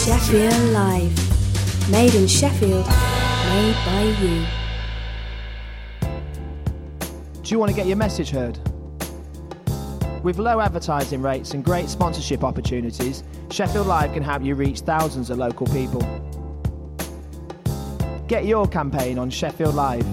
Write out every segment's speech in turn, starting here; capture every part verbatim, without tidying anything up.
Sheffield Live. Made in Sheffield, made by you. Do you want to get your message heard? With low advertising rates and great sponsorship opportunities, Sheffield Live can help you reach thousands of local people. Get your campaign on Sheffield Live.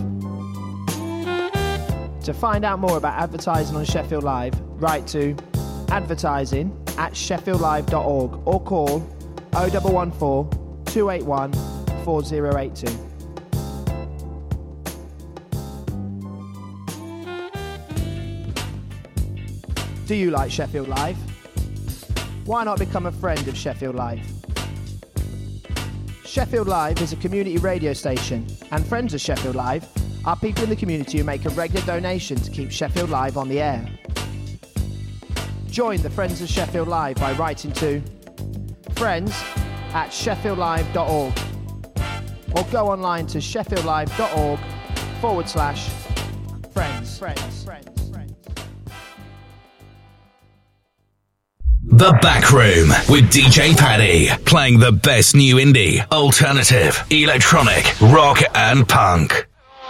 To find out more about advertising on Sheffield Live, write to advertising at sheffield live dot org or call oh one one four, two eight one, four oh eight two. Do you like Sheffield Live? Why not become a friend of Sheffield Live? Sheffield Live is a community radio station, and friends of Sheffield Live are people in the community who make a regular donation to keep Sheffield Live on the air. Join the Friends of Sheffield Live by writing to friends at sheffield live dot org or go online to sheffield live dot org forward slash friends. Friends. Friends. The Back Room with D J Paddy, playing the best new indie, alternative, electronic, rock and punk.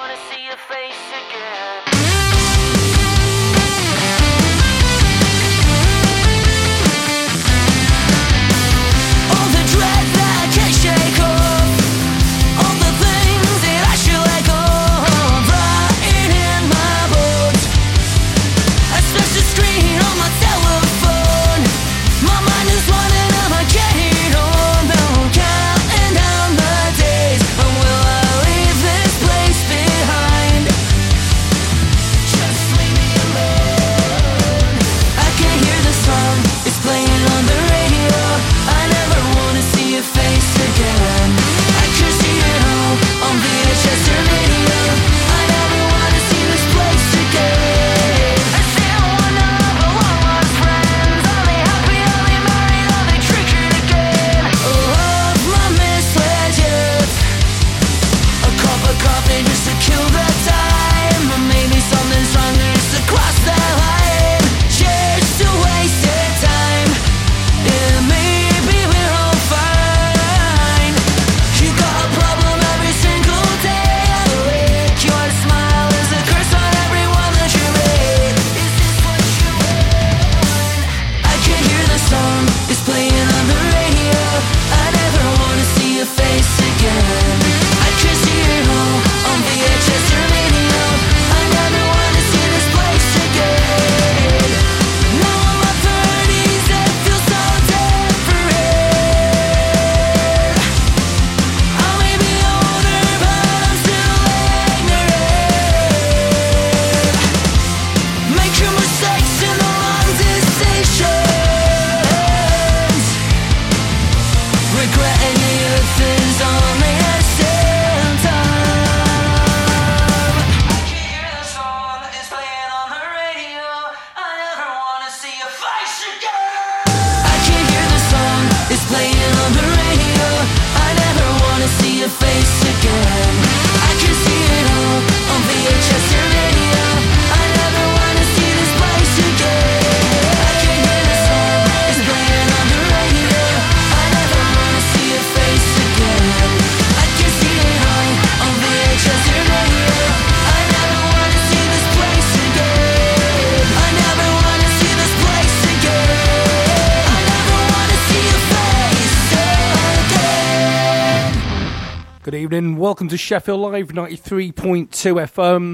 Welcome to Sheffield Live ninety-three point two F M.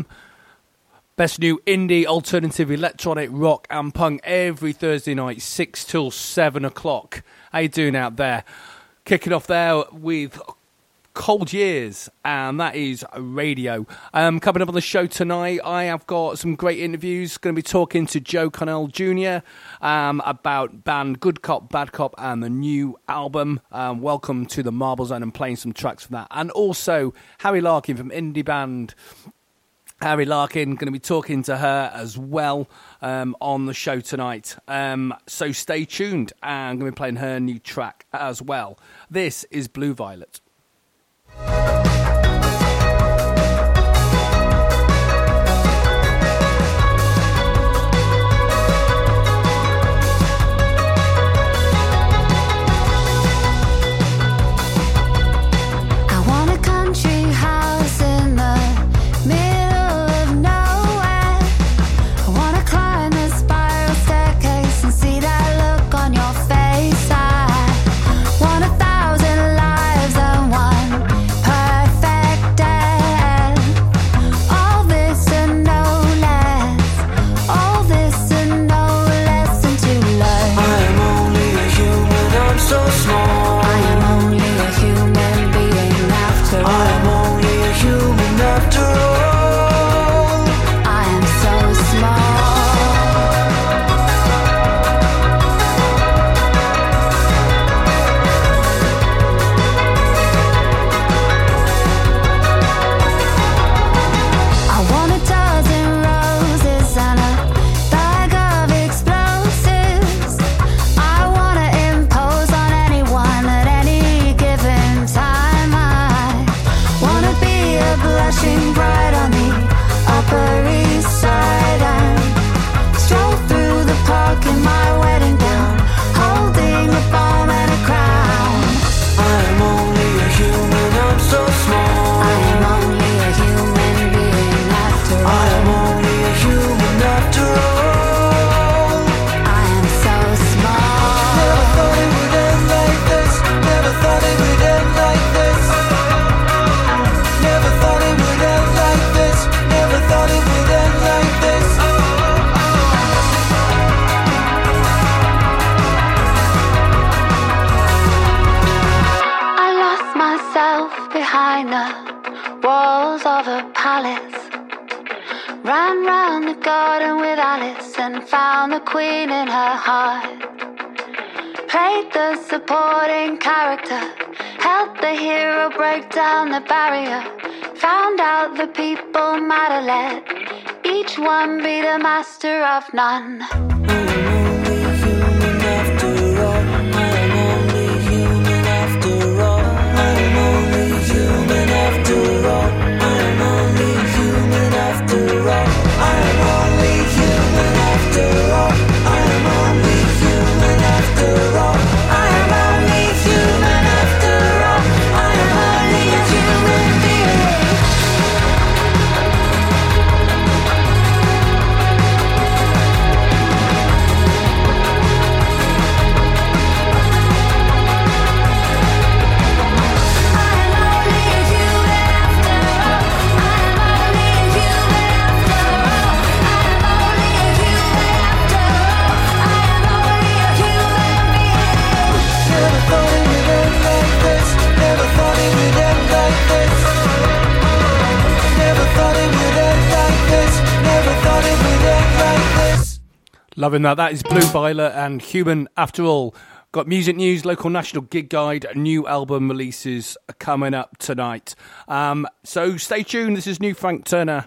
Best new indie, alternative, electronic, rock and punk every Thursday night, six till seven o'clock. How you doing out there? Kicking off there with Cold Years, and that is radio. Um, coming up on the show tonight, I have got some great interviews. Going to be talking to Joe Connell Junior um, about band Good Cop, Bad Cop and the new album. Um, welcome to the Marble Zone and playing some tracks from that. And also Harry Larkin from indie band Harry Larkin, going to be talking to her as well um, on the show tonight. Um, so stay tuned, and I'm going to be playing her new track as well. This is Blue Violet. behind the walls of a palace. Ran round the garden with Alice and found the queen in her heart. Played the supporting character, helped the hero break down the barrier. Found out the people might have let each one be the master of none. Loving that. That is Blue Violet and Human After All. Got music news, local national gig guide, new album releases coming up tonight. Um, so stay tuned. This is new Frank Turner.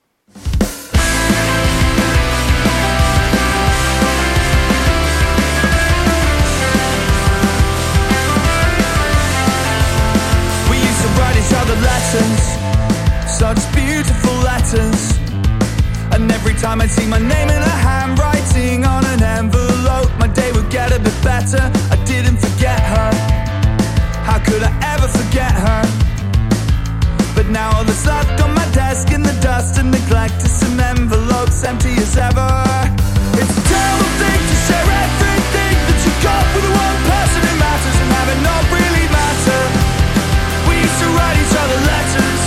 We used to write each other letters, such beautiful letters. And every time I'd see my name in a handwriting on an envelope, my day would get a bit better. I didn't forget her. How could I ever forget her? But now all that's left on my desk in the dust and neglect is some envelopes empty as ever. It's a terrible thing to share everything that you got with the one person who matters and have it not really matter. We used to write each other letters.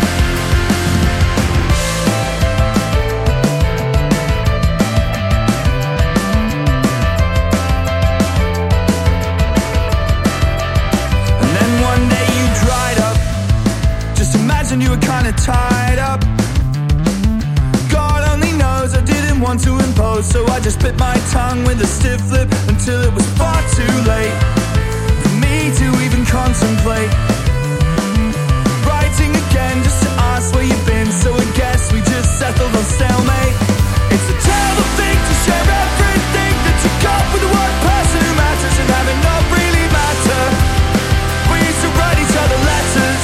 And you were kinda tied up. God only knows I didn't want to impose, so I just bit my tongue with a stiff lip until it was far too late for me to even contemplate writing again just to ask where you've been. So I guess we just settled on stalemate. It's a terrible thing to share everything that you got with the one person who matters and have it not really matter. We used to write each other letters.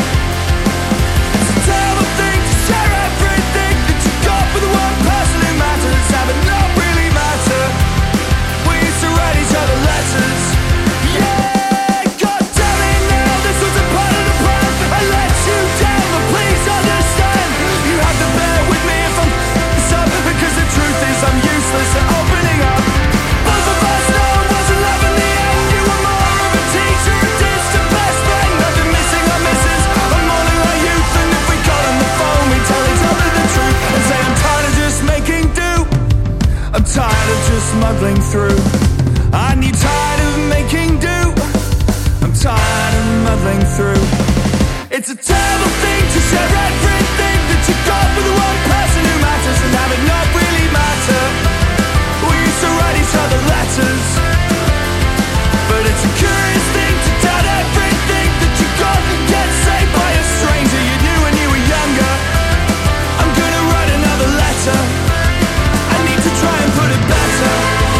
Terrible thing to share everything that you got with the one person who matters, have it not really matter. We used to write each other letters. Yeah, God damn it now, this was a part of the plan. I let you down, but please understand. You have to bear with me if I'm something, because the truth is I'm useless at opening up. Both of us know it wasn't love in the end. You were more of a teacher, a distant best friend. Nothing missing or misses. I'm only like youth, and if we got on the phone, we tell each other the truth and say I'm tired of just making do. I'm tired of just muddling through. I need tired of making do. I'm tired of muddling through. It's a terrible thing to share everything that you got with the one person who matters and have it not really matter. We used to write each other letters, but it's a curious thing to doubt everything that you got and get saved by a stranger you knew when you were younger. I'm gonna write another letter. I need to try and put it better.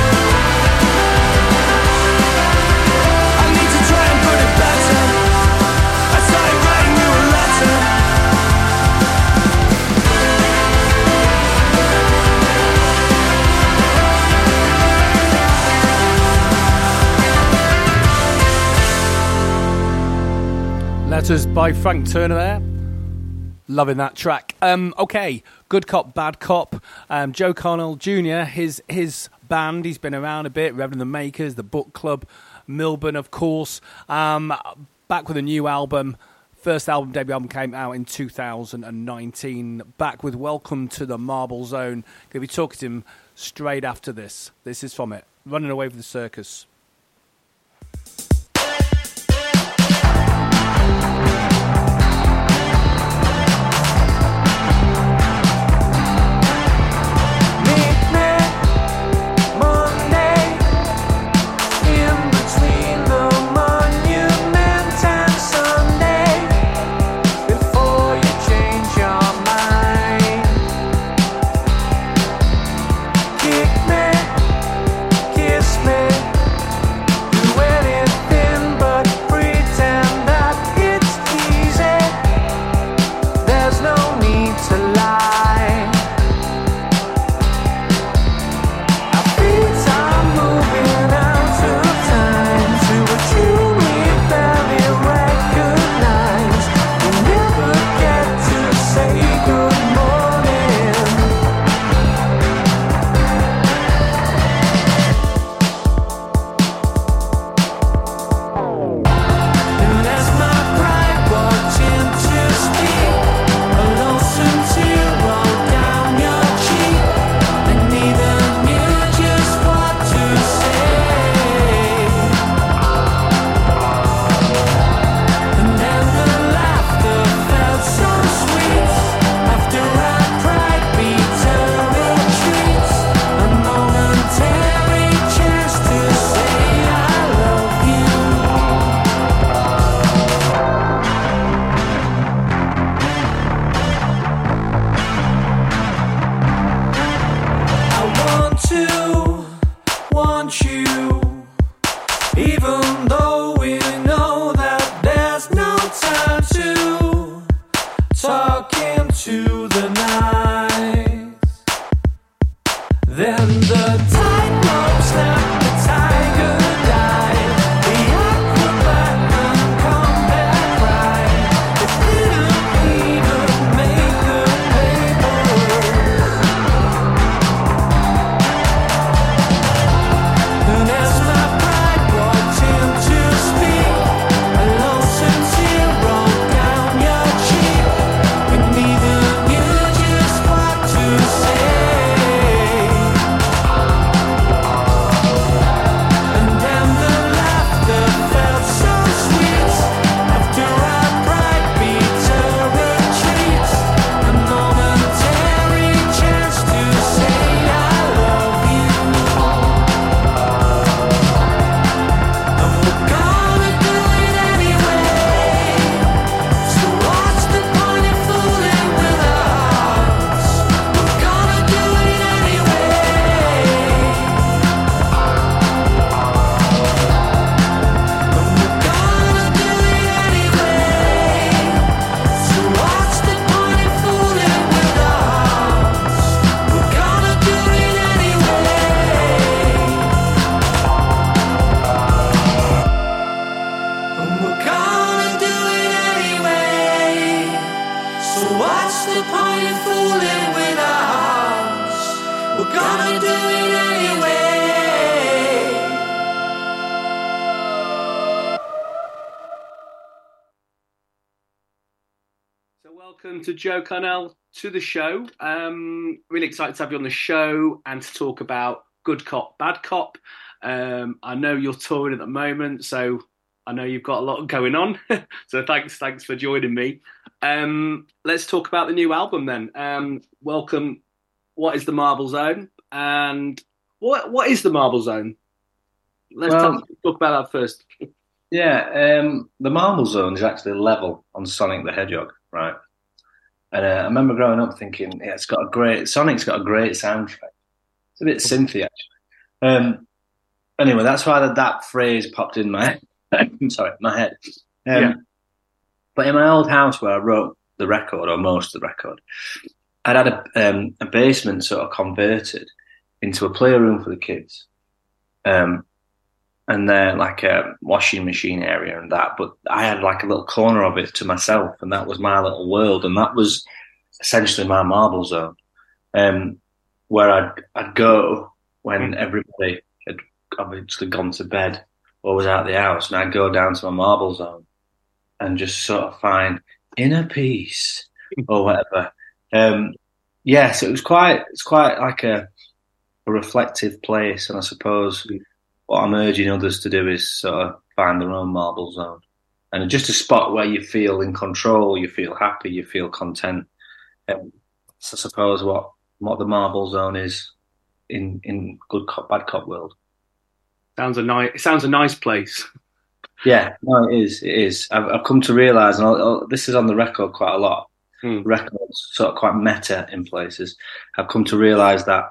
I need to try and put it better. I started writing you a letter. Letters by Frank Turner there. Loving that track. Um, okay, Good Cop, Bad Cop. Um, Joe Connell Junior, his his band, he's been around a bit. Reverend the Makers, the Book Club, Milburn, of course. Um, back with a new album. First album, debut album came out in two thousand nineteen. Back with Welcome to the Marble Zone. Going to be talking to him straight after this. This is from it. Running Away with the Circus. So what's the point of fooling with our hearts? We're gonna do it anyway. So welcome to Joe Carnell to the show. Um, really excited to have you on the show and to talk about Good Cop, Bad Cop. Um, I know you're touring at the moment, so I know you've got a lot going on. So thanks, thanks for joining me. Um, let's talk about the new album then. Um, welcome. What is the Marble Zone? And what what is the Marble Zone? Let's Well- talk, talk about that first. Yeah, um, the Marble Zone is actually a level on Sonic the Hedgehog, right? And uh, I remember growing up thinking, yeah, it's got a great, Sonic's got a great soundtrack. It's a bit synthy, actually. Um, anyway, that's why that, that phrase popped in my head. Sorry, my head. Um, Yeah. But in my old house where I wrote the record, or most of the record, I'd had a, um, a basement sort of converted into a playroom for the kids. Um, and then like a washing machine area and that, but I had like a little corner of it to myself, and that was my little world, and that was essentially my Marble Zone, um, where I'd I'd go when everybody had obviously gone to bed or was out of the house, and I'd go down to my Marble Zone and just sort of find inner peace or whatever. Um, yeah, so it was quite it's quite like a a reflective place, and I suppose what I'm urging others to do is sort of find their own Marble Zone, and just a spot where you feel in control, you feel happy, you feel content. Um, so I suppose what what the Marble Zone is in in Good Cop, Bad Cop world. Sounds a nice. It sounds a nice place. Yeah, no, it is. It is. I've, I've come to realise, and I'll, I'll, this is on the record quite a lot. Hmm. Records sort of quite meta in places. I've come to realise that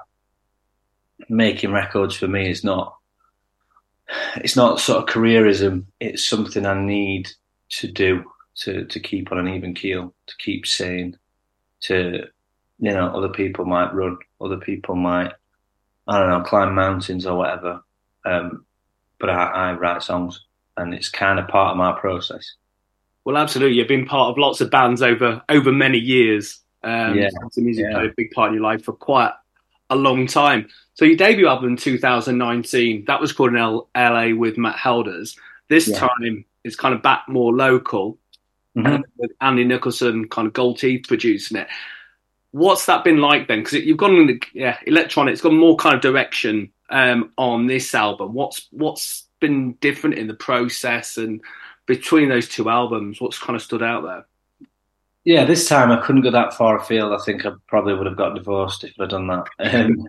making records for me is not. It's not sort of careerism. It's something I need to do to, to keep on an even keel, to keep sane. To, you know, other people might run, other people might, I don't know, climb mountains or whatever. Um, but I, I write songs, and it's kind of part of my process. Well, absolutely. You've been part of lots of bands over over many years. Um, Yeah, so music yeah. played a big part in your life for quite a long time. So your debut album in two thousand nineteen, that was called in L- LA with Matt Helders. This Yeah. time it's kind of back more local, Mhm. uh, with Andy Nicholson, kind of Gold Teeth producing it. What's that been like then? Because you've gone, in the, yeah, electronic. It's got more kind of direction um, on this album. What's what's been different in the process and between those two albums? What's kind of stood out there? Yeah, this time I couldn't go that far afield. I think I probably would have got divorced if I'd done that. Um,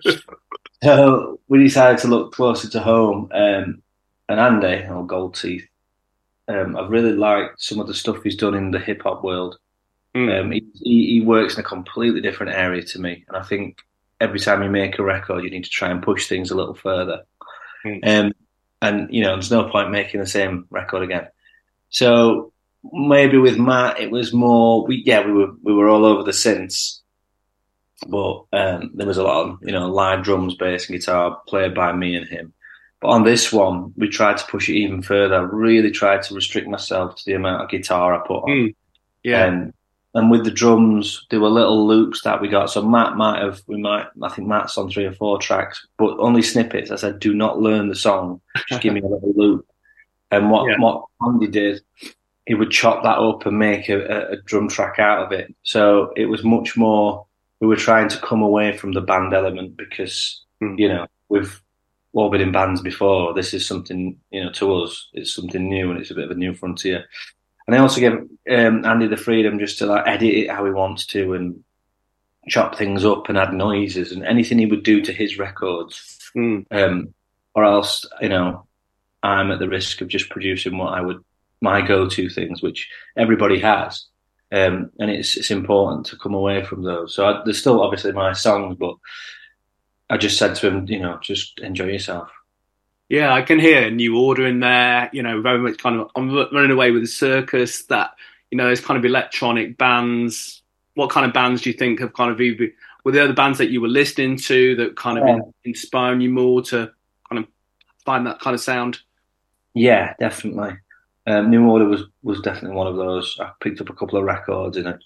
so we decided to look closer to home. Um, and Andy, or Gold Teeth, um, I've really liked some of the stuff he's done in the hip hop world. Mm. Um, he, he he works in a completely different area to me, and I think every time you make a record, you need to try and push things a little further. Mm. Um, and you know, there's no point making the same record again. So maybe with Matt, it was more. We yeah, we were we were all over the synths, but um, there was a lot of you know live drums, bass, and guitar played by me and him. But on this one, we tried to push it even further. I really tried to restrict myself to the amount of guitar I put on. Mm. Yeah. And and with the drums, there were little loops that we got. So Matt might have, we might, I think Matt's on three or four tracks, but only snippets. I said, do not learn the song. Just give me a little loop. And what, Yeah. what Andy did, he would chop that up and make a, a, a drum track out of it. So it was much more, we were trying to come away from the band element because, Mm. you know, we've all been in bands before. This is something, you know, to us, it's something new, and it's a bit of a new frontier. And I also give um, Andy the freedom just to like edit it how he wants to and chop things up and add noises and anything he would do to his records. Mm. Um, or else, you know, I'm at the risk of just producing what I would, my go-to things, which everybody has. Um, and it's it's important to come away from those. So I, there's still obviously my songs, but I just said to him, you know, just enjoy yourself. Yeah, I can hear New Order in there, you know, very much kind of, I'm running away with the circus, that, you know, there's kind of electronic bands. What kind of bands do you think have kind of, either, were there other bands that you were listening to that kind of Yeah. in, inspiring you more to kind of find that kind of sound? Yeah, definitely. Um, New Order was, was definitely one of those. I picked up a couple of records in a,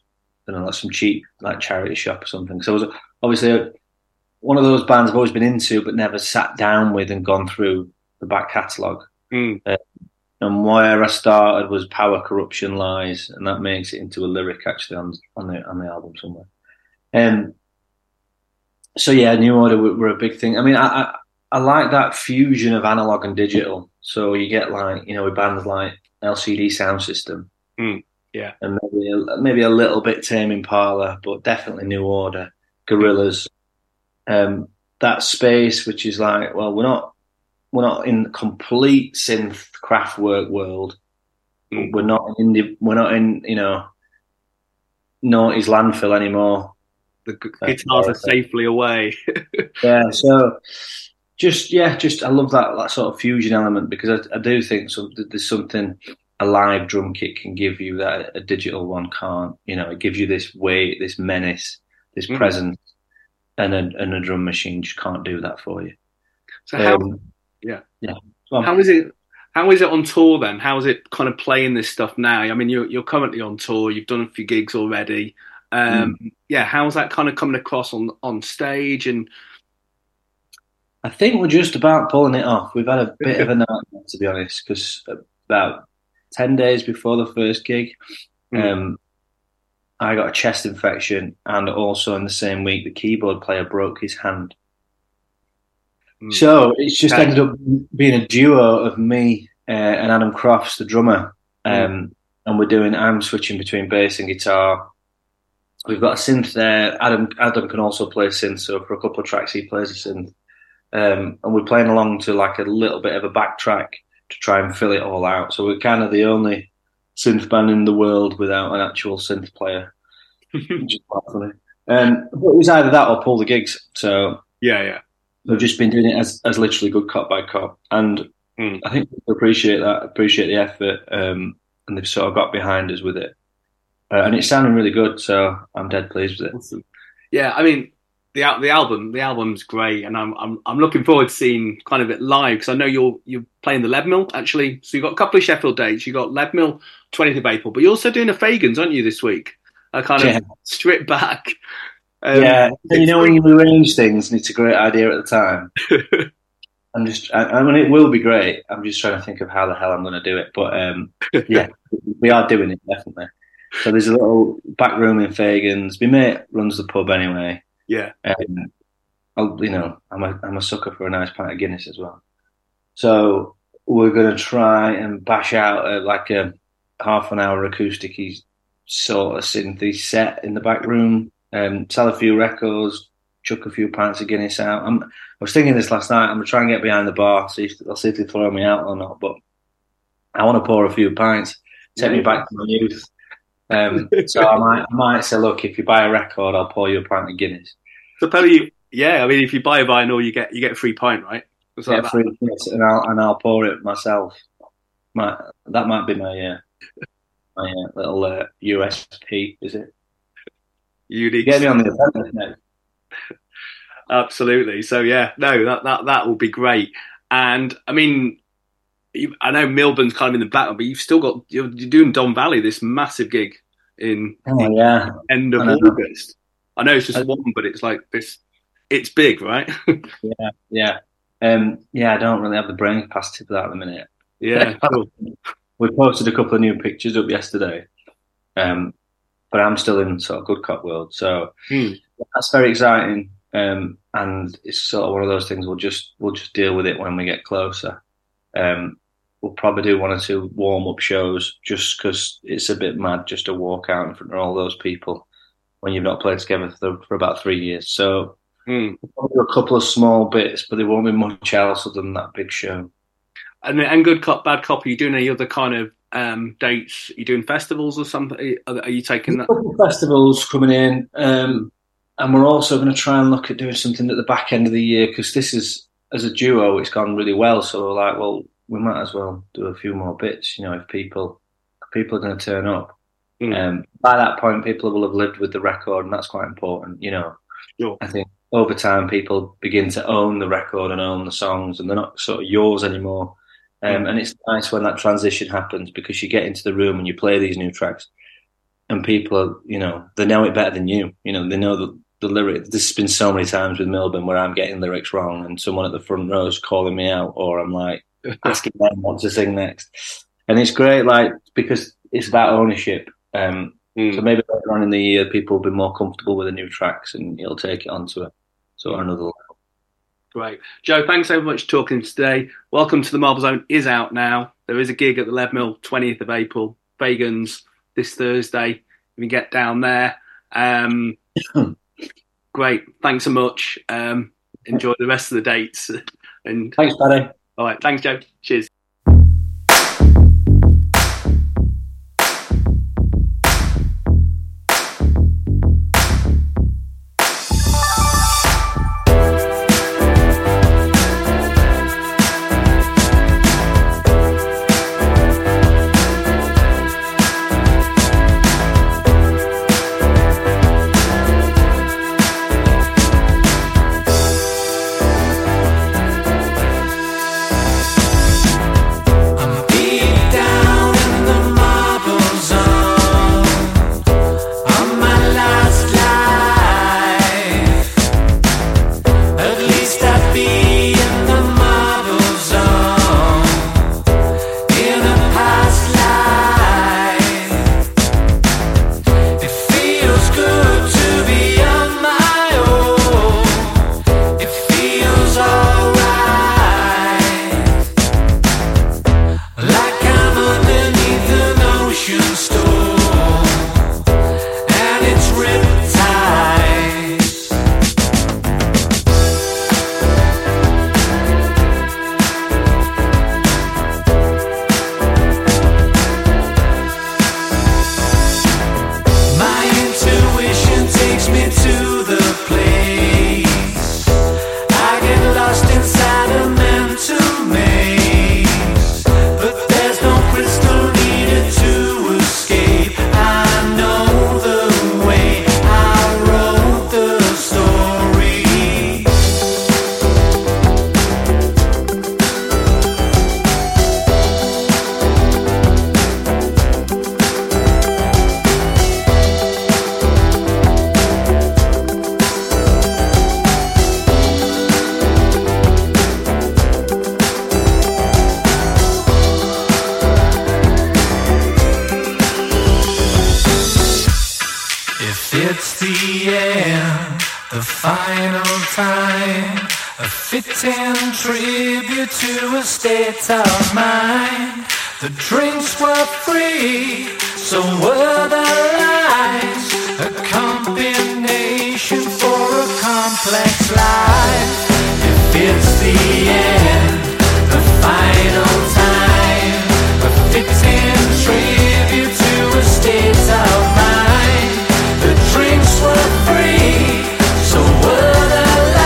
don't know, like some cheap like charity shop or something. So I was obviously a, one of those bands I've always been into, but never sat down with and gone through the back catalogue. Mm. Uh, and where I started was Power, Corruption, Lies, and that makes it into a lyric actually on on the on the album somewhere. Um, so yeah, New Order were, were a big thing. I mean, I, I I like that fusion of analog and digital. So you get like you know with bands like L C D Sound System, mm. yeah, and maybe a, maybe a little bit Tame Impala, but definitely New Order, Gorillaz. Um, that space, which is like, well, we're not we're not in complete synth Kraftwerk world. Mm. We're not in indie, we're not in you know noughties landfill anymore. The g- guitars uh, are safely away. yeah, so just yeah, just I love that that sort of fusion element because I, I do think some, there's something a live drum kit can give you that a digital one can't. You know, it gives you this weight, this menace, this mm. presence. And a, and a drum machine just can't do that for you. So how? Um, yeah, yeah. How is it? How is it on tour then? How is it kind of playing this stuff now? I mean, you're you're currently on tour. You've done a few gigs already. Um, mm. Yeah, how's that kind of coming across on on stage? And I think we're just about pulling it off. We've had a bit of a nightmare, to be honest, because about ten days before the first gig. Mm. Um, I got a chest infection, and also in the same week, the keyboard player broke his hand. Mm. So it's just okay. ended up being a duo of me uh, and Adam Crofts, the drummer, um, mm. and we're doing. I'm switching between bass and guitar. We've got a synth there. Adam Adam can also play synth, so for a couple of tracks he plays a synth, um, and we're playing along to like a little bit of a backtrack to try and fill it all out. So we're kind of the only synth band in the world without an actual synth player, which is quite funny. Um, but it was either that or pull the gigs. So yeah, yeah, we've just been doing it as, as literally good cop by cop, and mm. I think people appreciate that, appreciate the effort, um, and they've sort of got behind us with it, uh, and it's sounding really good. So I'm dead pleased with it. Awesome. Yeah, I mean. The the album the album's great, and I'm I'm I'm looking forward to seeing kind of it live because I know you're you're playing the Leadmill actually. So you've got a couple of Sheffield dates. You got Leadmill twentieth of April, but you're also doing a Fagans, aren't you, this week? A kind yeah. of strip back. Um, yeah, you know when you arrange things and it's a great idea at the time. I'm just I, I mean it will be great. I'm just trying to think of how the hell I'm going to do it, but um, yeah, we are doing it definitely. So there's a little back room in Fagans. My mate runs the pub anyway. Yeah, um, I'll, you know, I'm a I'm a sucker for a nice pint of Guinness as well. So we're going to try and bash out a, like a half an hour acoustic sort of synthy set in the back room, um, sell a few records, chuck a few pints of Guinness out. I'm, I was thinking this last night. I'm going to try and get behind the bar. See if, I'll see if they throw me out or not. But I want to pour a few pints, take yeah. me back to my youth. Um, so I might I might say, look, if you buy a record, I'll pour you a pint of Guinness. So probably, yeah. I mean, if you buy a vinyl, you get you get a free pint, right? Like yeah, free Guinness, and I'll and I'll pour it myself. My that might be my uh, my uh, little uh, U S P, is it? Unique. Get me on the apprentice now. Absolutely. So yeah, no, that that that will be great. And I mean, you, I know Milburn's kind of in the background, but you've still got you're, you're doing Don Valley, this massive gig in, oh, in yeah. end of I August. I know it's just I, one, but it's like this. It's big, right? yeah, yeah, um, yeah. I don't really have the brain capacity for that at the minute. Yeah, cool. We posted a couple of new pictures up yesterday, um, but I'm still in sort of good cop world, so hmm. that's very exciting. Um, and it's sort of one of those things. We'll just we'll just deal with it when we get closer. Um, we'll probably do one or two warm up shows just because it's a bit mad just to walk out in front of all those people when you've not played together for, for about three years. So mm. we'll probably do a couple of small bits, but there won't be much else other than that big show. And and good cop, bad cop. Are you doing any other kind of um, dates? Are you doing festivals or something? Are, are you taking that? A couple of festivals coming in, um, and we're also going to try and look at doing something at the back end of the year because this is, as a duo, it's gone really well. So we're like, well, we might as well do a few more bits. You know, if people if people are going to turn up. Mm. Um, by that point, people will have lived with the record, and that's quite important. You know, sure. I think over time, people begin to own the record and own the songs, and they're not sort of yours anymore. Um, mm. And it's nice when that transition happens because you get into the room and you play these new tracks, and people are, you know, they know it better than you. You know, they know the, the lyrics. This has been so many times with Milburn where I'm getting lyrics wrong and someone at the front row is calling me out, or I'm like asking them what to sing next. And it's great, like, because it's about ownership. Um, mm. So maybe later on in the year, people will be more comfortable with the new tracks and you'll take it onto a sort of another level. Great. Joe, thanks so much for talking today. Welcome to the Marble Zone is out now. There is a gig at the Lev Mill, twentieth of April, Fagans, this Thursday. You can get down there. Um, great. Thanks so much. Um, enjoy the rest of the dates. And thanks, Paddy. All right. Thanks, Joe. Cheers. Tribute to a state of mind. The drinks were free, so were the lies. A combination for a complex life. If it's the end, the final time, a fitting tribute to a state of mind. The drinks were free, so were the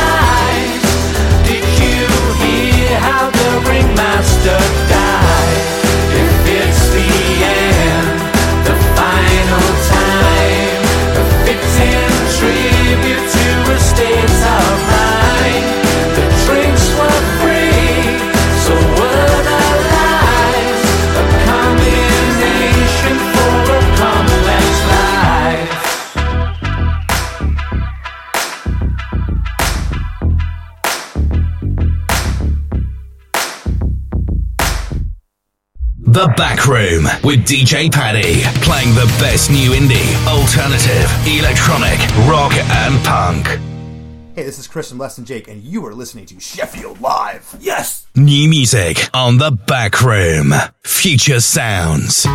how the ringmaster died. If it's the end, the final time, a fitting tribute to a state of mind. The drinks were free, so were the lies. A combination for a complex life. The Back Room with D J Paddy, playing the best new indie, alternative, electronic, rock and punk. Hey, this is Chris from Less Than Jake, and you are listening to Sheffield Live. Yes! New music on The Back Room. Future sounds.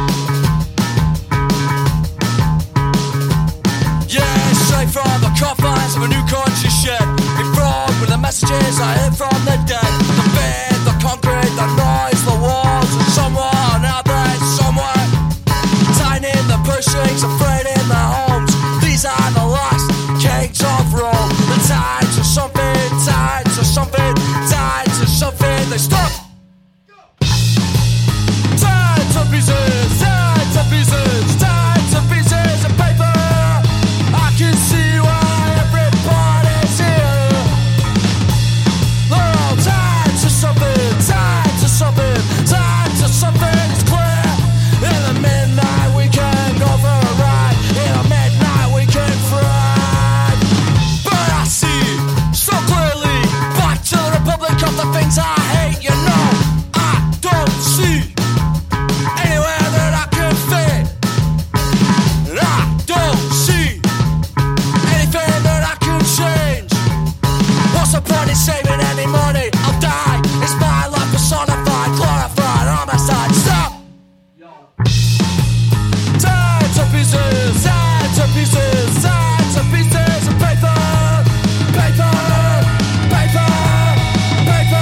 Yeah, straight from the confines of a new country shed. Enthralled with the messages I hear from the dead. The fear, the concrete, the noise, the walls, and someone out there somewhere. Tied in the purse strings, afraid in their homes. These are the last kings of Rome. The tied to something, tied to something, tied to something. They stop. Tied to pieces, tied to pieces, tied to pieces of paper. I can see why everybody's here. They're all tied to something. Tied to pieces, tied to pieces, tied to pieces of paper, paper, paper, paper.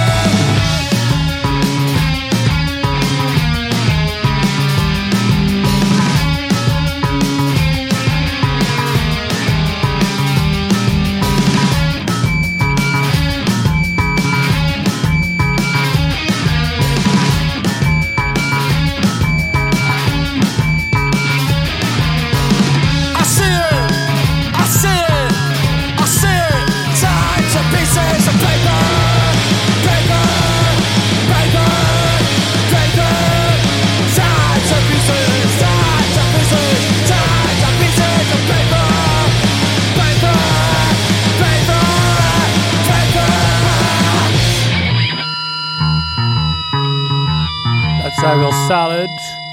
Ariel Salad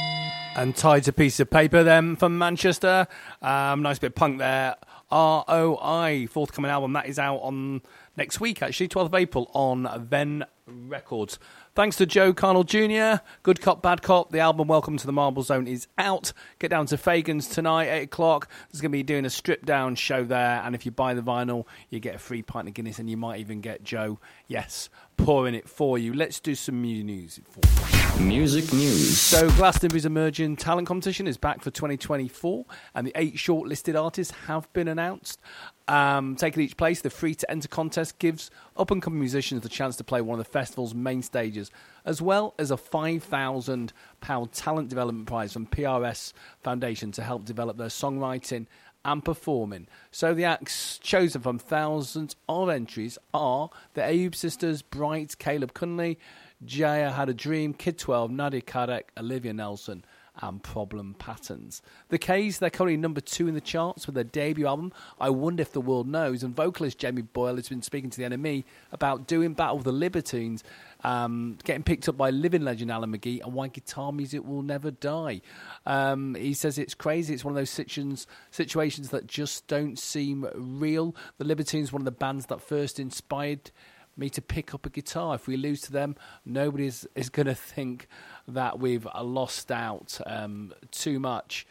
and Tied to Piece of Paper then from Manchester. Um, nice bit of punk there. R O I, forthcoming album. That is out on next week, actually, twelfth of April on Ven Records. Thanks to Joe Carnell Junior Good Cop, Bad Cop. The album Welcome to the Marble Zone is out. Get down to Fagan's tonight, eight o'clock. There's going to be doing a stripped down show there. And if you buy the vinyl, you get a free pint of Guinness and you might even get Joe, yes, pouring it for you. Let's do some music for you. Music news. So Glastonbury's Emerging Talent Competition is back for twenty twenty-four and the eight shortlisted artists have been announced. Um, taking each place, the free-to-enter contest gives up-and-coming musicians the chance to play one of the festival's main stages, as well as a five thousand pounds talent development prize from P R S Foundation to help develop their songwriting and performing. So the acts chosen from thousands of entries are the Ayub Sisters, Bright, Caleb Cunley, Jaya Had a Dream, Kid twelve, Nadia Kadek, Olivia Nelson, and Problem Patterns. The K's, they're currently number two in the charts with their debut album, I Wonder If the World Knows, and vocalist Jamie Boyle has been speaking to the N M E about doing Battle of the Libertines, um, getting picked up by living legend Alan McGee, and why guitar music will never die. Um, he says it's crazy, it's one of those situations, situations that just don't seem real. The Libertines, one of the bands that first inspired me to pick up a guitar. If we lose to them, nobody is, is going to think that we've lost out um, too much.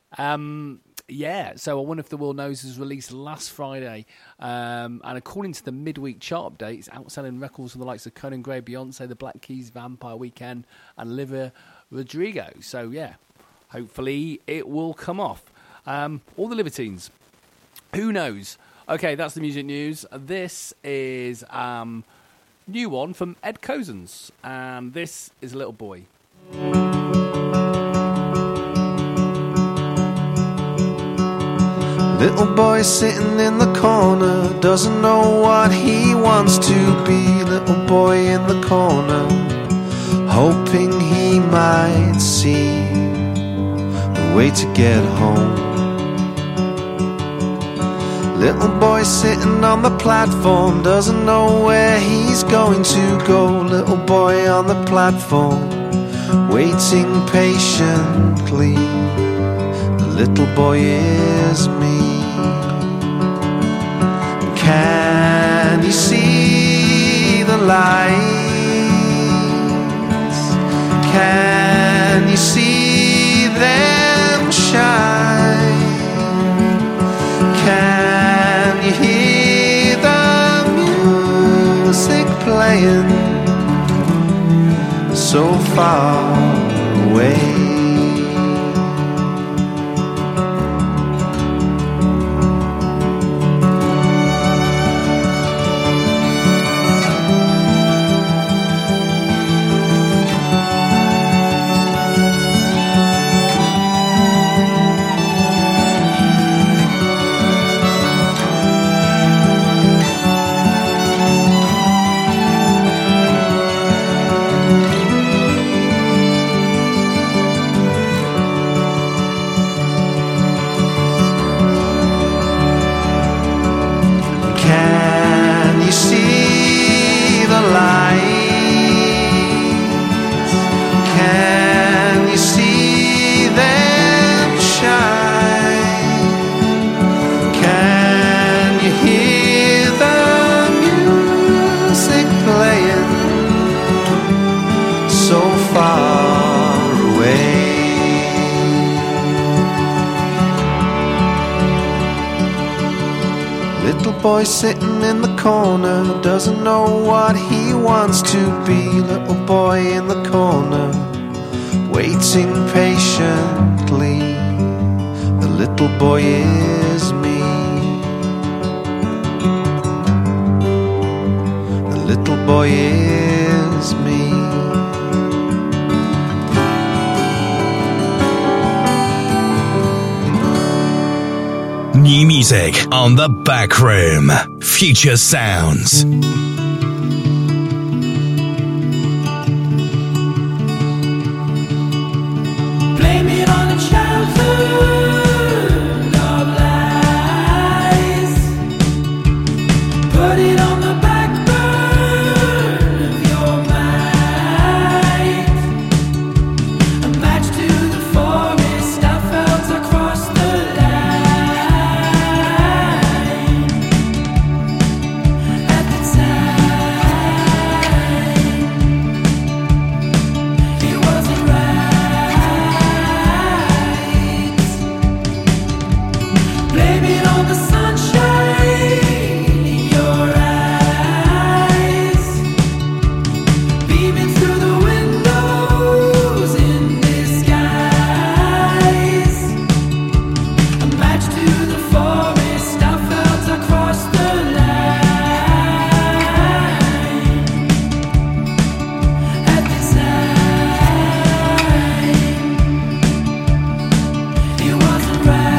Um, yeah, so I Wonder If the World Knows was released last Friday, um, and according to the midweek chart updates, outselling records from the likes of Conan Gray, Beyonce, The Black Keys, Vampire Weekend, and Olivia Rodrigo. So yeah, hopefully it will come off. Um, all the Libertines, who knows? Okay, that's the music news. This is um new one from Ed Cozens, and this is Little Boy. Little boy sitting in the corner, doesn't know what he wants to be. Little boy in the corner, hoping he might see the way to get home. Little boy sitting on the platform, doesn't know where he's going to go. Little boy on the platform, waiting patiently. The little boy is me. Can you see the lights? Can you see them shine? Can you hear the music playing so far away? boy sitting in the corner doesn't know what he wants to be. Little boy in the corner, waiting patiently. The little boy is me. The little boy is me. New music on the Back Room. Future Sounds. Blame it on the childhood of lies. Put it on the back burn of your mind. A match to the forest I felt across the line. At the time, it wasn't right. Blame it on the sunshine in your eyes, beaming through the windows in disguise. A match to the forest I felt across the line. At the time, it wasn't right.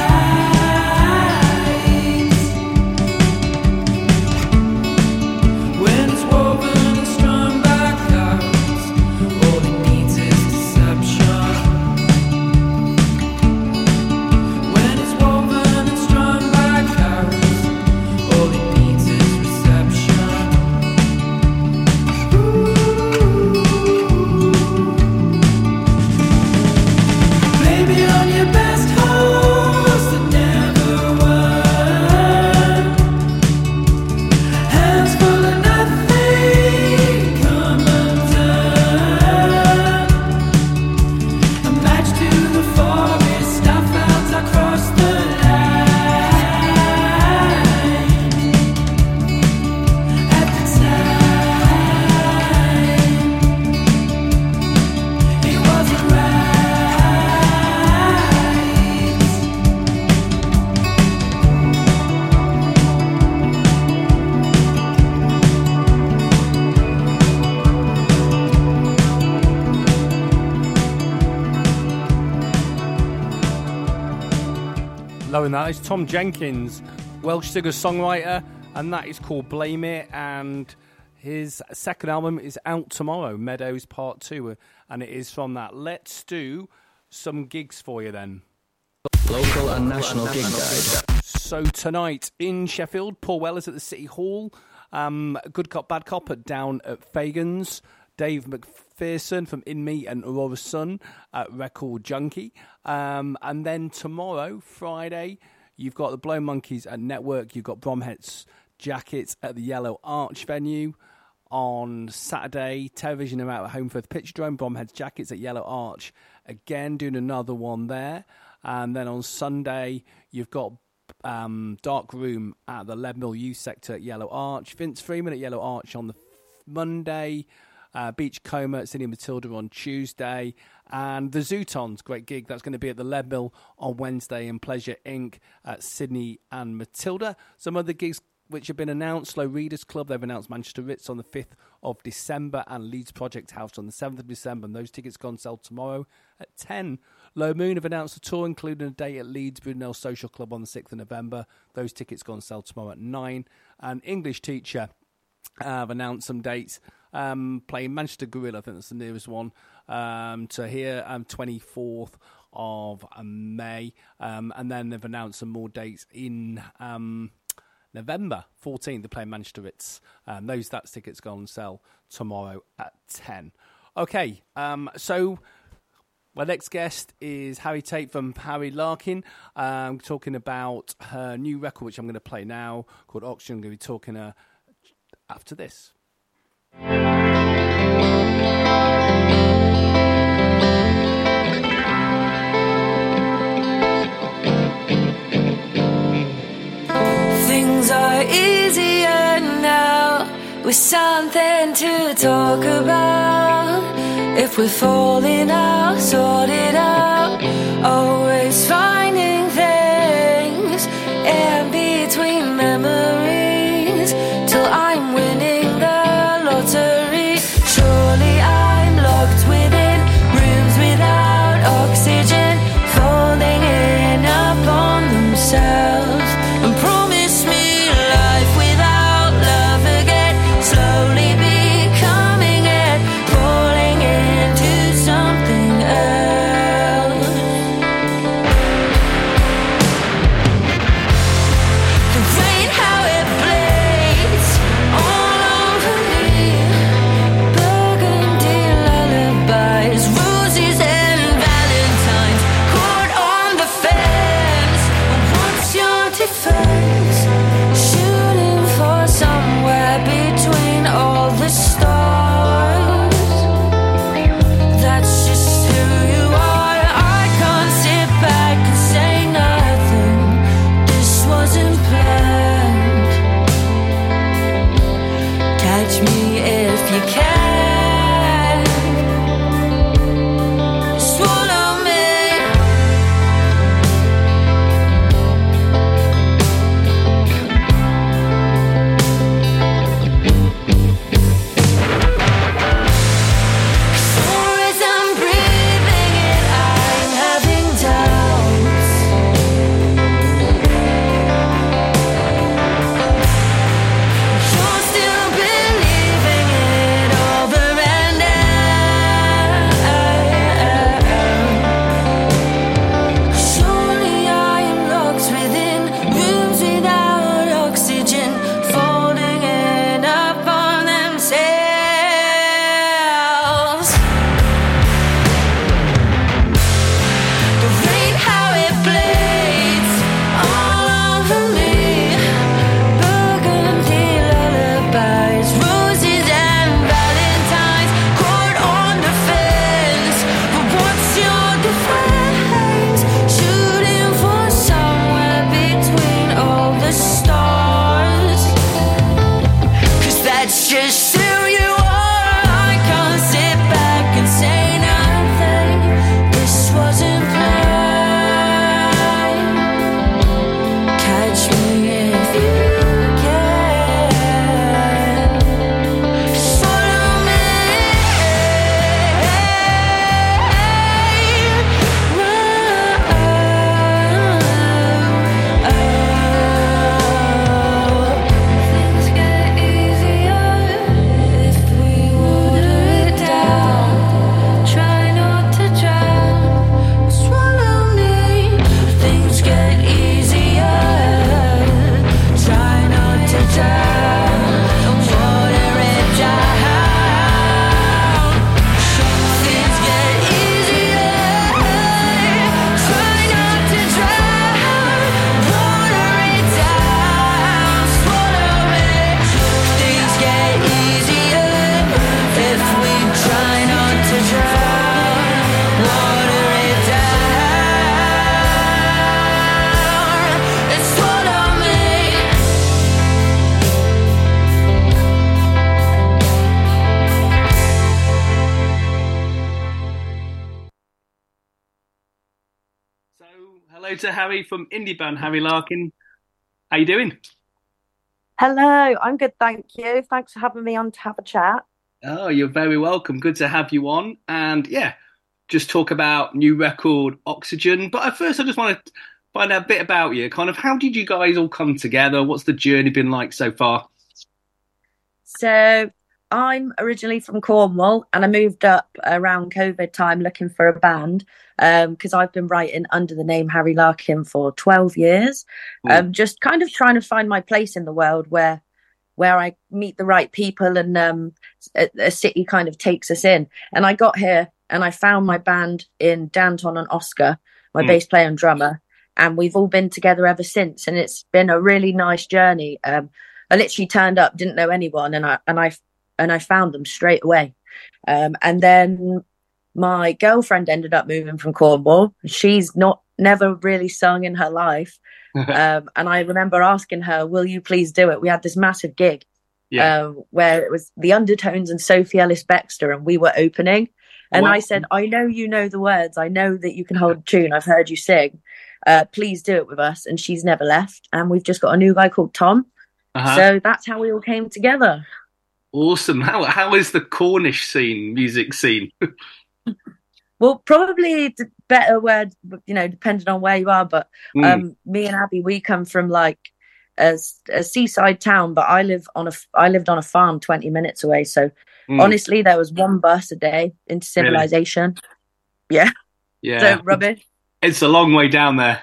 When it's woven and strung by clouds, all it needs is deception. When it's woven and strung by clouds, all it needs is reception. Blame it on your best horse that never won. Hands full of nothing, come undone. A match to the forest I felt across the line. At the time, it wasn't right. Loving that. It's Tom Jenkins, Welsh singer-songwriter, and that is called Blame It, and his second album is out tomorrow, Meadows Part two, and it is from that. Let's do some gigs for you then. Local and national gig guide. So tonight in Sheffield, Paul Weller's at the City Hall, um, Good Cop, Bad Cop at down at Fagan's, Dave McPherson from In Me and Aurora Sun at Record Junkie. Um, and then tomorrow, Friday, you've got the Blow Monkeys at Network. You've got Bromhead's Jackets at the Yellow Arch venue. On Saturday, Television are out at Homeforth Pitcherdrome. Bromhead's Jackets at Yellow Arch. Again, doing another one there. And then on Sunday, you've got um, Dark Room at the Leadmill Youth Sector at Yellow Arch. Vince Freeman at Yellow Arch on the Monday. Uh, Beach Coma at Sydney Matilda on Tuesday, and the Zootons, great gig, that's going to be at the Leadmill on Wednesday, and Pleasure Incorporated at Sydney and Matilda. Some other gigs which have been announced: Slow Readers Club, they've announced Manchester Ritz on the fifth of December, and Leeds Project House on the seventh of December, and those tickets go on sale tomorrow at ten. Low Moon have announced a tour, including a date at Leeds Brunel Social Club on the sixth of November. Those tickets go on sale tomorrow at nine. And English Teacher have announced some dates. Um, playing Manchester Gorilla, I think that's the nearest one, um, to here, um, twenty-fourth of May. Um, and then they've announced some more dates in um, November fourteenth. They're playing Manchester Ritz. Um, those that's tickets go on sale tomorrow at ten. Okay, um, so my next guest is Harry Tate from Harry Larkin, um, talking about her new record, which I'm going to play now, called Oxygen. I'm going to be talking uh, after this. Things I with something to talk about. If we're falling out, sort it out. Always finding things in between memories till I'm winning the lottery. Surely I'm locked within rooms without oxygen, falling in upon themselves. And promise me life without love again, slowly becoming it, falling into something else. The rain, how it blades all over me. Burgundy lullabies, roses and valentines, caught on the fence. What's your defense? Shooting for somewhere between all the stars. That's just who you are. I can't sit back and say nothing. This wasn't planned. Catch me if you can. Swallow me. As I'm breathing it, I'm having doubts. You're still believing it over and out. Surely I am locked within rooms without oxygen, folding in upon themselves. The rain, how it blades all over me. Burgundy lullabies, roses and valentines, caught on the fence. But what's your defense? Shooting for somewhere between all the stars. 'Cause that's just who you are. I can't sit back and say nothing. This wasn't planned. Catch me if you can. Follow me. Things get easier if we water it down. Try not to drown. Swallow me. Things get easier. Try not to drown. Water it down. Things get easier. Try not to drown. Water it down. Swallow me. Things get easier if we try not to drown. Water it down. And swallow me. So, hello to Harry from indie band Harry Larkin. How you doing? Hello, I'm good, thank you. Thanks for having me on to have a chat. Oh, you're very welcome. Good to have you on. And yeah, just talk about new record Oxygen. But at first, I just want to find out a bit about you. Kind of, how did you guys all come together? What's the journey been like so far? So I'm originally from Cornwall and I moved up around COVID time looking for a band because I've been writing under the name Harry Larkin for twelve years. Um, just kind of trying to find my place in the world where where I meet the right people and um, a, a city kind of takes us in. And I got here and I found my band in Danton and Oscar, my Mm. bass player and drummer, and we've all been together ever since. And it's been a really nice journey. Um, I literally turned up, didn't know anyone, and I and I and I found them straight away. Um, and then my girlfriend ended up moving from Cornwall. She's not never really sung in her life. um, and I remember asking her, will you please do it? We had this massive gig Yeah. um, where it was the Undertones and Sophie Ellis Bextor, and we were opening. And Wow. I said, I know you know the words. I know that you can hold a tune. I've heard you sing. Uh, please do it with us. And she's never left. And we've just got a new guy called Tom. Uh-huh. So that's how we all came together. Awesome. How how is the Cornish scene, music scene? Well, probably the better word, you know, depending on where you are. But Mm. um, me and Abby, we come from like a, a seaside town, but I live on a, I lived on a farm twenty minutes away. So Mm. honestly, there was one bus a day into civilization. Yeah. Yeah. So rubbish. It's a long way down there.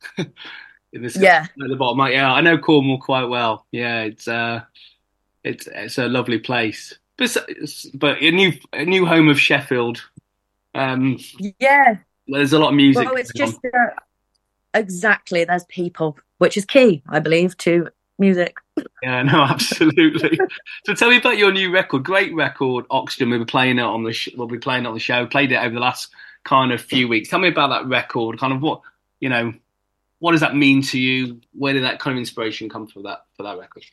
In this Yeah. at the bottom. Like, yeah, I know Cornwall quite well. Yeah, it's uh, it's it's a lovely place. But it's- but a new a new home of Sheffield. Um, Yeah. there's a lot of music. Well, it's going on. just uh, exactly. There's people, which is key, I believe, to music. Yeah, no, absolutely. So tell me about your new record. Great record, Oxygen. We were playing it on the sh- we'll be playing it on the show. Played it over the last kind of few weeks. Tell me about that record. Kind of what you know. What does that mean to you? Where did that kind of inspiration come for that for that record?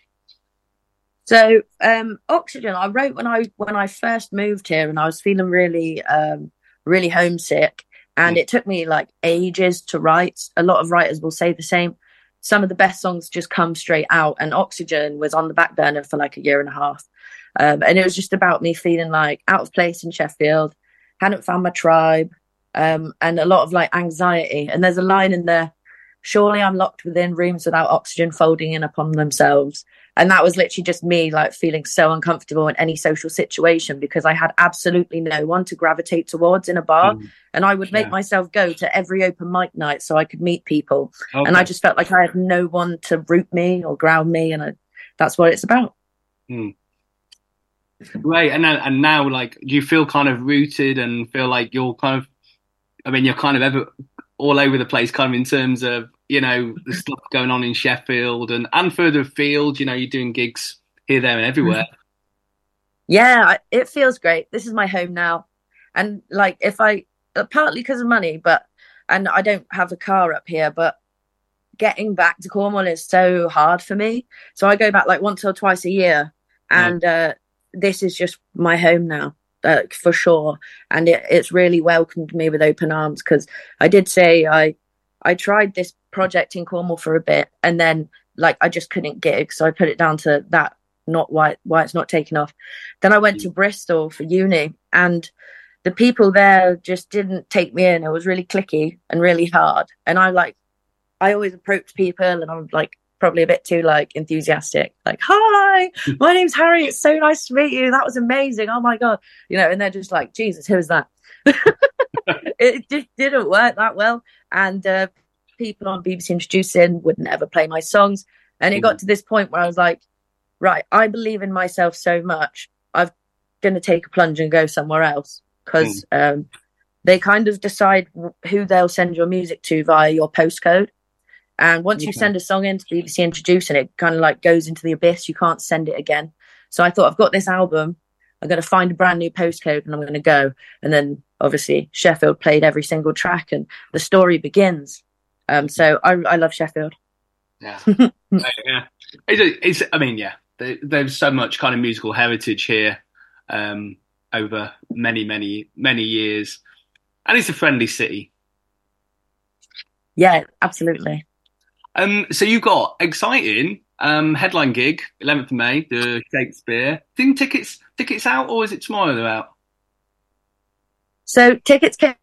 So, um, Oxygen, I wrote when I when I first moved here, and I was feeling really, um, really homesick, and Mm. it took me like ages to write. A lot of writers will say the same. Some of the best songs just come straight out, and Oxygen was on the back burner for like a year and a half, um, and it was just about me feeling like out of place in Sheffield, hadn't found my tribe, um, and a lot of like anxiety. And there's a line in there: "Surely I'm locked within rooms without oxygen folding in upon themselves." And that was literally just me like feeling so uncomfortable in any social situation because I had absolutely no one to gravitate towards in a bar. Mm. And I would make Yeah. myself go to every open mic night so I could meet people. Okay. And I just felt like I had no one to root me or ground me. And I, that's what it's about. Mm. Great. And now, and now, like, do you feel kind of rooted and feel like you're kind of, I mean, you're kind of ever all over the place, kind of in terms of, you know, the stuff going on in Sheffield and, and further afield, you know, you're doing gigs here, there and everywhere. Yeah, I- it feels great. This is my home now. And like, if I, uh, partly because of money, but, and I don't have a car up here, but getting back to Cornwall is so hard for me. So I go back like once or twice a year. And uh, this is just my home now, uh, for sure. And it, it's really welcomed me with open arms because I did say I, I tried this project in Cornwall for a bit and then like I just couldn't gig. So I put it down to that, not why, why it's not taking off. Then I went to Bristol for uni and the people there just didn't take me in. It was really cliquey and really hard. And I like, I always approach people and I'm like probably a bit too like enthusiastic, like, "Hi, my name's Harry. It's so nice to meet you. That was amazing. Oh my God." You know, and they're just like, "Jesus, who is that?" It just didn't work that well. And uh, people on B B C Introducing would never play my songs. And it got to this point where I was like, right, I believe in myself so much. I'm going to take a plunge and go somewhere else because um, they kind of decide who they'll send your music to via your postcode. And once you Okay. send a song into B B C Introducing, it kind of like goes into the abyss. You can't send it again. So I thought, I've got this album. I'm going to find a brand new postcode and I'm going to go. And then obviously Sheffield played every single track and the story begins. Um, so I, I love Sheffield. Yeah. yeah. It's, it's, I mean, yeah, there, there's so much kind of musical heritage here um, over many, many, many years. And it's a friendly city. Yeah, absolutely. Um, so you've got exciting um, headline gig, eleventh of May, the Shakespeare. Think tickets tickets out or is it tomorrow they're out? So tickets came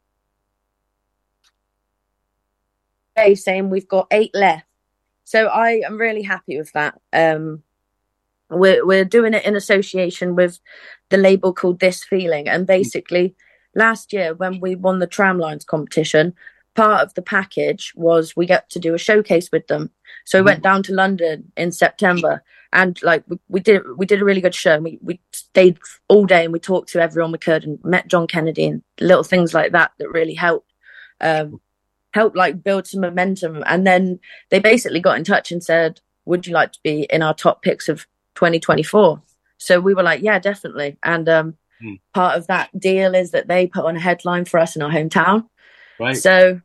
saying we've got eight left. So I am really happy with that. Um, we're we're doing it in association with the label called This Feeling, and basically last year when we won the Tramlines competition, part of the package was we get to do a showcase with them. So we went down to London in September and like we, we did we did a really good show. We we stayed all day and we talked to everyone we could and met John Kennedy and little things like that that really helped um help like build some momentum. And then they basically got in touch and said, "Would you like to be in our top picks of twenty twenty-four?" So we were like, yeah, definitely. And um Hmm. part of that deal is that they put on a headline for us in our hometown. Right. So,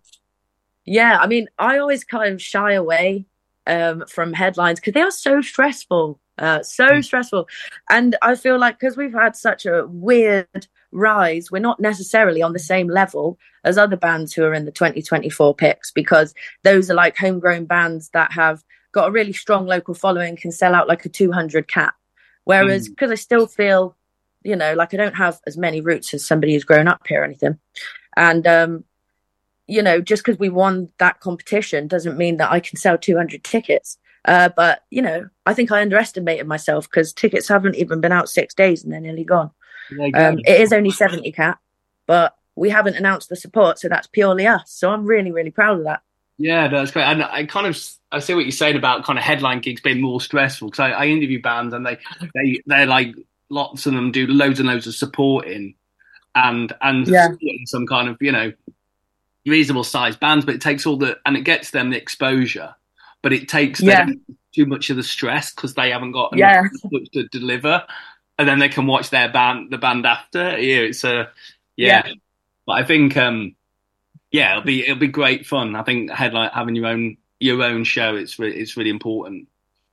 yeah, I mean, I always kind of shy away um, from headlines because they are so stressful. Uh, so stressful. And I feel like because we've had such a weird rise, we're not necessarily on the same level as other bands who are in the twenty twenty-four picks, because those are like homegrown bands that have got a really strong local following, can sell out like a two hundred cap. Whereas because mm. I still feel, you know, like I don't have as many roots as somebody who's grown up here or anything. And, um, you know, just because we won that competition doesn't mean that I can sell two hundred tickets. Uh, but, you know, I think I underestimated myself because tickets haven't even been out six days and they're nearly gone. Yeah, um, it is only seventy cap, but we haven't announced the support, so that's purely us. So I'm really, really proud of that. Yeah, no, that's great. And I kind of I see what you're saying about kind of headline gigs being more stressful, because I, I interview bands and they they they're like lots of them do loads and loads of supporting and and yeah. some kind of, you know, reasonable sized bands, but it takes all the and it gets them the exposure, but it takes yeah. them too much of the stress because they haven't got yeah. enough to deliver, and then they can watch their band the band after. Yeah, it's a yeah. yeah. But I think um yeah, it'll be it'll be great fun. I think headline having your own your own show, it's re- it's really important.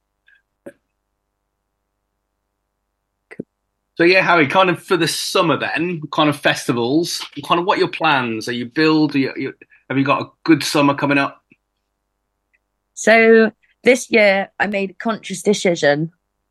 So yeah, Harry, kind of for the summer then, kind of festivals, kind of what are your plans? Are you build? Are you, you, have you got a good summer coming up? So this year I made a conscious decision.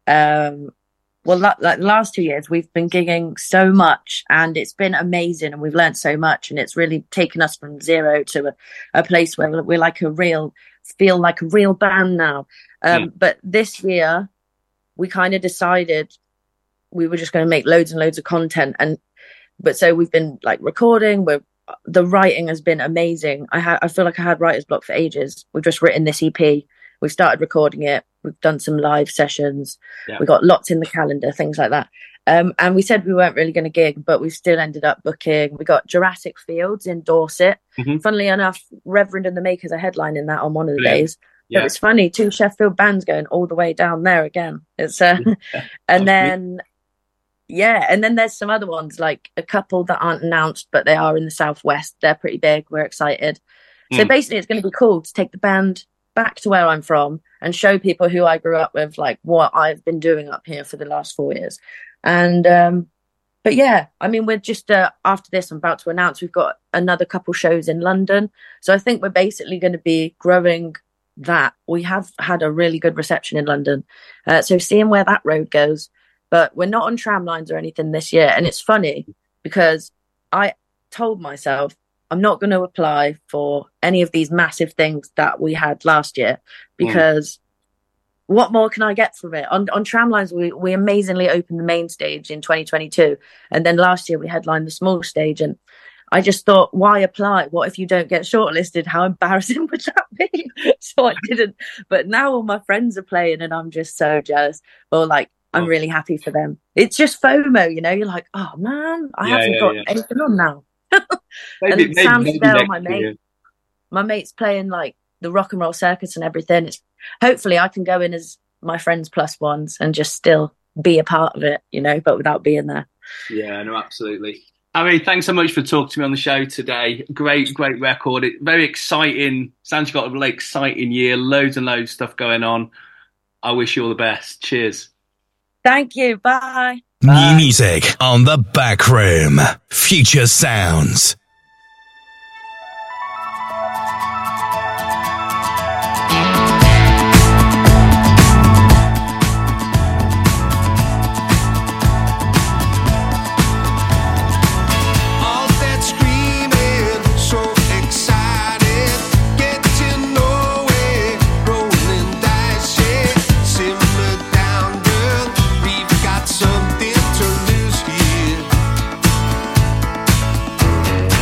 Um, well, like la- the last two years, we've been gigging so much and it's been amazing and we've learned so much and it's really taken us from zero to a, a place where we're like a real, feel like a real band now. Um, yeah. But this year we kind of decided we were just going to make loads and loads of content. And, but so we've been like recording, we're, the writing has been amazing. I ha- I feel like I had writer's block for ages. We've just written this E P. We've started recording it. We've done some live sessions. Yeah. We got lots in the calendar, things like that. Um, and we said we weren't really going to gig, but we still ended up booking. We got Jurassic Fields in Dorset. Mm-hmm. Funnily enough, Reverend and the Makers are headlining that on one of the Brilliant. days. Yeah. So it's funny, two Sheffield bands going all the way down there again. It's uh, yeah. and then yeah, and then there's some other ones, like a couple that aren't announced, but they are in the Southwest. They're pretty big. We're excited. Mm. So basically, it's going to be cool to take the band back to where I'm from and show people who I grew up with, like what I've been doing up here for the last four years. And, um, but yeah, I mean, we're just, uh, after this, I'm about to announce we've got another couple shows in London. So I think we're basically going to be growing that. We have had a really good reception in London. Uh, so seeing where that road goes, but we're not on tramlines or anything this year. And it's funny because I told myself, I'm not going to apply for any of these massive things that we had last year because mm. what more can I get from it? On on Tramlines, we, we amazingly opened the main stage in twenty twenty-two. And then last year we headlined the small stage. And I just thought, why apply? What if you don't get shortlisted? How embarrassing would that be? So I didn't. But now all my friends are playing and I'm just so jealous. Well, like, I'm really happy for them. It's just FOMO, you know? You're like, oh, man, I yeah, haven't yeah, got yeah. anything on now. maybe, and maybe, Sam maybe Spell, next my mate, year. my mate's playing like the Rock and Roll Circus and everything. It's hopefully I can go in as my friends plus ones and just still be a part of it, you know, but without being there. Yeah, no, absolutely. I mean, thanks so much for talking to me on the show today. Great, great record. It, very exciting. Sounds like you've got a really exciting year. Loads and loads of stuff going on. I wish you all the best. Cheers. Thank you. Bye. New music on The Back Room. Future Sounds. Something to lose here.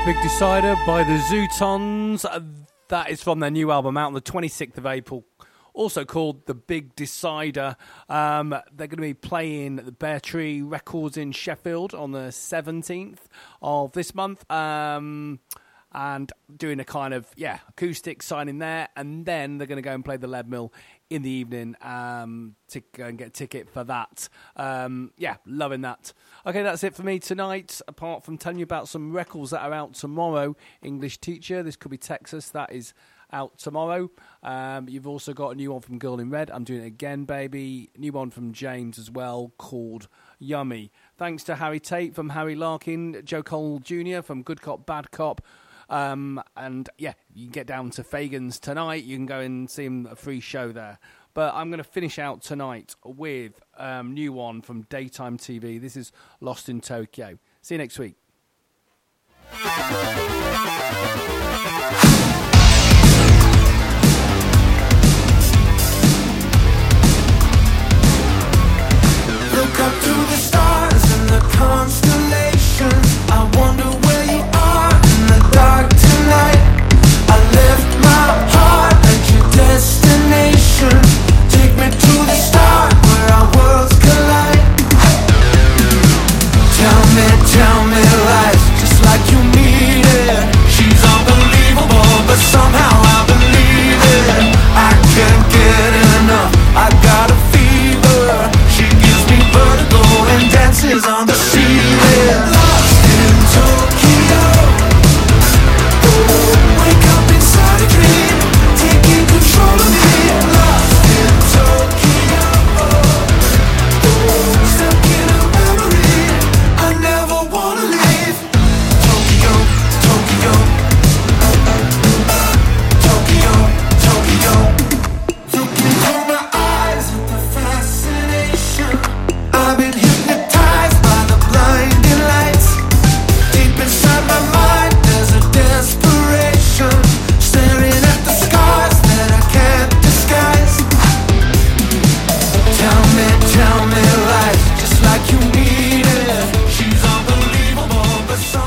Big Decider by the Zootons. Uh, That is from their new album out on the twenty-sixth of April, also called The Big Decider. Um, they're going to be playing the Bear Tree Records in Sheffield on the seventeenth of this month. Um, and doing a kind of, yeah, acoustic signing there. And then they're going to go and play the Lead Mill in the evening um, to go and get a ticket for that. Um, yeah, loving that. Okay, that's it for me tonight, apart from telling you about some records that are out tomorrow. English Teacher, this could be Texas, that is out tomorrow. Um, you've also got a new one from Girl in Red, I'm Doing It Again, Baby. New one from James as well, called Yummy. Thanks to Harry Tate from Harry Larkin, Joe Cole Junior from Good Cop, Bad Cop. Um, and yeah, you can get down to Fagan's tonight. You can go and see him, a free show there. But I'm going to finish out tonight with a um, new one from Daytime T V. This is Lost in Tokyo. See you next week.